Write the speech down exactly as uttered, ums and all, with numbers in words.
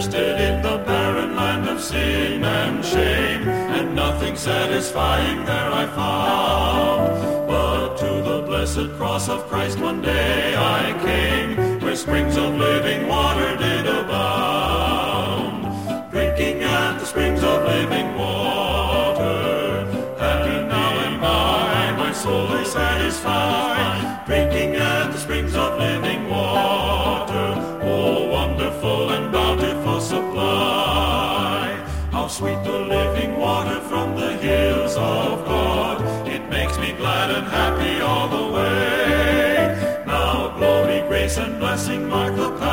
thirsted in the barren land of sin and shame, and nothing satisfying there I found. But to the blessed cross of Christ one day I came, where springs of living water did abound. Drinking at the springs of living water, happy now am I, my soul is satisfied. Drinking at the springs of living water, oh wonderful and bountiful supply. How sweet the living water from the hills of God, it makes me glad and happy all the way. Now glory, grace and blessing mark the path